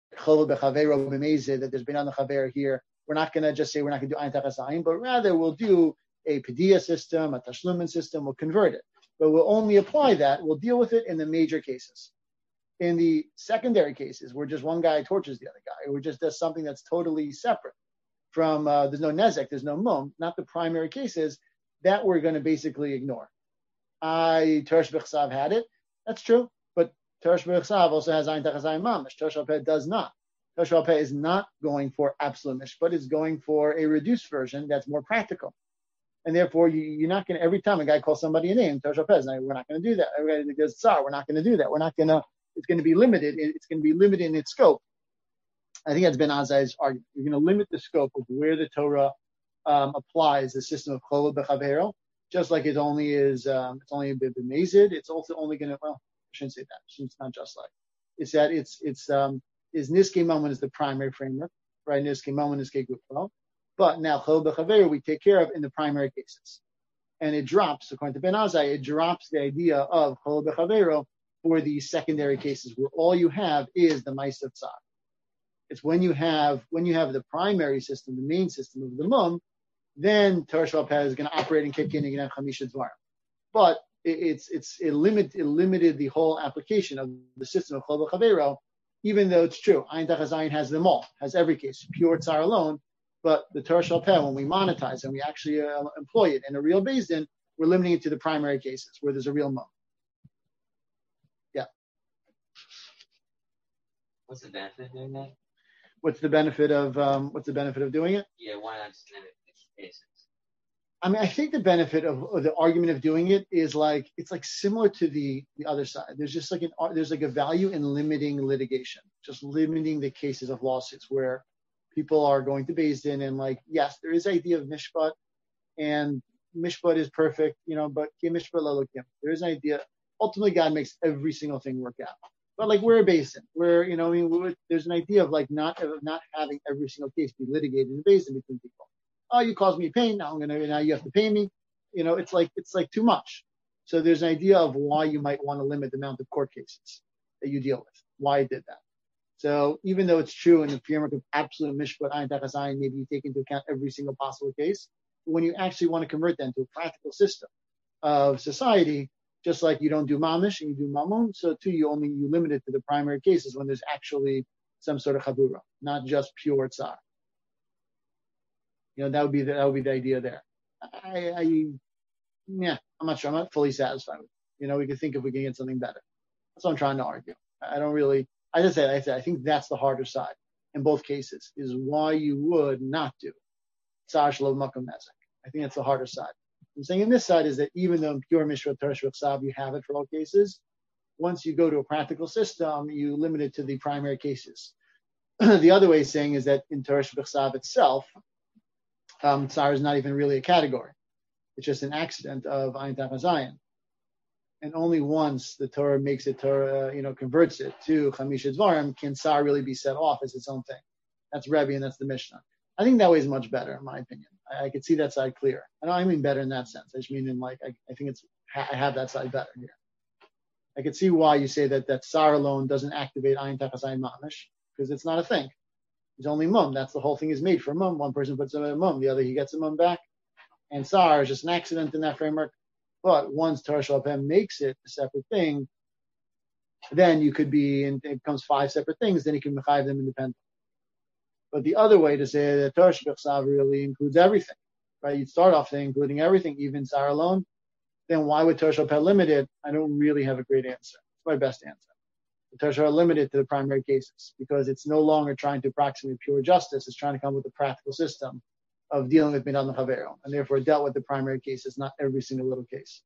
That there's been on the chaver here. We're not going to just say we're not going to do Ayin Tachas Ayin, but rather we'll do a Padiyah system, a Tashlumin system, we'll convert it. But we'll only apply that, we'll deal with it in the major cases. In the secondary cases, where just one guy tortures the other guy, or just does something that's totally separate from, uh, there's no nezek, there's no mum, not the primary cases, that we're going to basically ignore. I, Torah Sheba'al Peh had it, that's true, but Torah Sheba'al Peh also has Ayin Tachas Ayin mamish. Torah Sheba'al Peh does not. Torah Sheba'al Peh is not going for absolute mishpat, it's going for a reduced version that's more practical. And therefore, you, you're not going to, every time a guy calls somebody a name, Torah Sheba'al Peh is not, we're not going to do that. Everybody that goes tsar, we're not going to do that. We're not going to, it's going to be limited, it's going to be limited in its scope. I think that's Ben Azai's argument. You're going to limit the scope of where the Torah um, applies the system of Chol B'Chavero, just like it only is, um, it's only a bit b'mezid, it's also only going to, well, I shouldn't say that. It's not just like. It's that it's, it's, um, is Niskei Mammon is the primary framework, right? Niskei Mammon, Niskei Gufo. But now chol b'chaveru we take care of in the primary cases. And it drops, according to Ben Azai, it drops the idea of chol b'chaveru for the secondary cases where all you have is the ma'asav tzar. It's when you have when you have the primary system, the main system of the mum, then Torah Sheba'al Peh is going to operate and kick in and you can have chamisha dvarim. But it, it's it's it, limit, it limited the whole application of the system of chol b'chaveru, even though it's true. Ayin Tachas Ayin has them all, has every case, pure tzar alone. But the Torah Sheba'al Peh, when we monetize and we actually uh, employ it in a real Beis Din, we're limiting it to the primary cases where there's a real mum. Yeah. What's the benefit of doing that? What's the benefit of um, what's the benefit of doing it? Yeah, why not just limit the cases? I mean, I think the benefit of, of the argument of doing it is like it's like similar to the the other side. There's just like an there's like a value in limiting litigation, just limiting the cases of lawsuits where people are going to Beis Din and like yes, there is idea of mishpat and mishpat is perfect, you know, but mishpat lalokim. There is an idea. Ultimately, God makes every single thing work out. But like we're a Beis Din, where you know, I mean, we're, there's an idea of like not of not having every single case be litigated in Beis Din between people. Oh, you caused me pain. Now I'm gonna. Now you have to pay me. You know, it's like it's like too much. So there's an idea of why you might want to limit the amount of court cases that you deal with. Why I did that. So even though it's true in the framework of absolute mishpat ayin tachas ayin, maybe you take into account every single possible case. But when you actually want to convert that into a practical system of society, just like you don't do mamish and you do mamun, so too you only you limit it to the primary cases when there's actually some sort of chabura, not just pure tzar. You know, that would be the, that would be the idea there. I, I, yeah, I'm not sure. I'm not fully satisfied with it. You know, we could think if we can get something better. That's what I'm trying to argue. I don't really, I just said, I said, I think that's the harder side in both cases is why you would not do tzar shelo makom nezek. I think that's the harder side. I'm saying in this side is that even though in pure mishpat Torah Sheba'al Peh you have it for all cases, once you go to a practical system, you limit it to the primary cases. The other way of saying is that in Torah Sheba'al Peh itself, Um, tzar is not even really a category. It's just an accident of ayin tachas ayin. And only once the Torah makes it, Torah, you know, converts it to chamisha dvarim, can tzar really be set off as its own thing. That's Rebbe and that's the Mishnah. I think that way is much better, in my opinion. I, I could see that side clear. I don't I mean better in that sense. I just mean in like, I, I think it's, I have that side better here. I could see why you say that that tzar alone doesn't activate ayin tachas ayin mamish, because it's not a thing. It's only mum. That's the whole thing is made for mum. One person puts it in a mum, the other he gets a mum back. And tzar is just an accident in that framework. But once Torah Sheba'al Peh makes it a separate thing, then you could be, and it becomes five separate things, then you can mechayiv them independently. But the other way to say that Torah Sheba'al Peh really includes everything, right? You'd start off saying including everything, even tzar alone. Then why would Torah Sheba'al Peh limit it? I don't really have a great answer. It's my best answer. The Torah Sheba'al Peh limited to the primary cases because it's no longer trying to approximate pure justice. It's trying to come with a practical system of dealing with Minad Mechaveru, and therefore dealt with the primary cases, not every single little case.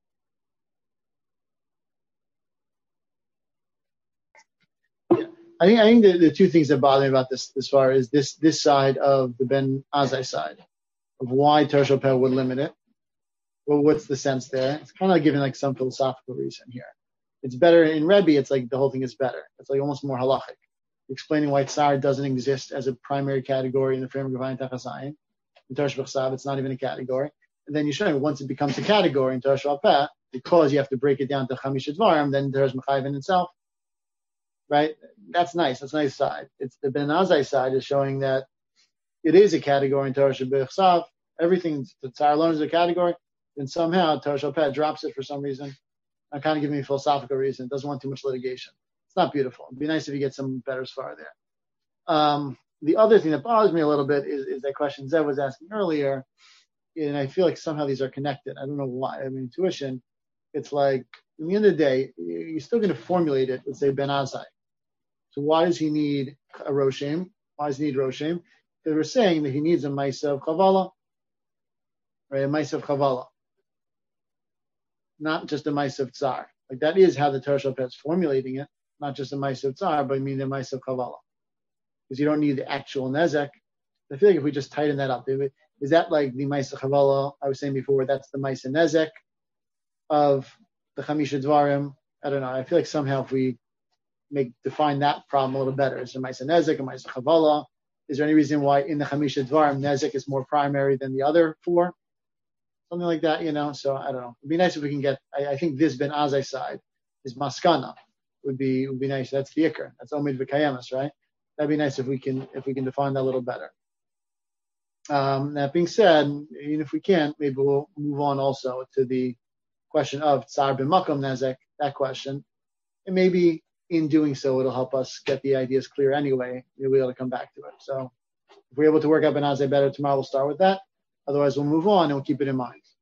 Yeah. I think I think the, the two things that bother me about this as far as this this side of the Ben Azai side of why Torah Sheba'al Peh would limit it. Well, what's the sense there? It's kind of like giving like some philosophical reason here. It's better in Rebbe. It's like the whole thing is better. It's like almost more halachic, explaining why tzar doesn't exist as a primary category in the framework of ayin tachas ayin. In Torah Sheba'al Peh, it's not even a category. And then you show once it becomes a category in Torah Sheba'al Peh, because you have to break it down to chamisha dvarim, then Torah is mechayiv in itself. Right? That's nice. That's a nice side. It's the Ben Azai side is showing that it is a category in Torah Sheba'al Peh. Everything, the tzar alone is a category. Then somehow Torah Sheba'al Peh drops it for some reason. I'm kind of giving me a philosophical reason. It doesn't want too much litigation. It's not beautiful. It'd be nice if you get some better svar there. Um, the other thing that bothers me a little bit is, is that question Zev was asking earlier, and I feel like somehow these are connected. I don't know why. I mean, intuition, it's like, at the end of the day, you're still going to formulate it, let's say Ben Azai. So why does he need a Roshem? Why does he need Roshem? Because we're saying that he needs a Maisa of Chavala, right? A Maisa of Chavala. Not just a Maisa of Tzar. Like that is how the Torah Sheba'al Peh is formulating it, not just a Maisa of Tzar, but I mean the Maisa of Chavala. Because you don't need the actual Nezek. I feel like if we just tighten that up, is that like the Maisa Chavala I was saying before, that's the Maisa Nezek of the Chamisha Dvarim? I don't know. I feel like somehow if we make define that problem a little better, it's a Maisa Nezek, a Maisa Chavala, Is there any reason why in the Chamisha Dvarim, Nezek is more primary than the other four? Something like that, you know. So I don't know. It'd be nice if we can get. I, I think this Ben Azai side is Maskana. Would be would be nice. That's the Iker. That's Omid V'Kayemus, right? That'd be nice if we can if we can define that a little better. Um, that being said, even if we can't, maybe we'll move on also to the question of Tsar B'Makom Nezek. That question, and maybe in doing so, it'll help us get the ideas clear anyway. We'll be able to come back to it. So if we're able to work out Ben Azai better tomorrow, we'll start with that. Otherwise, we'll move on and we'll keep it in mind.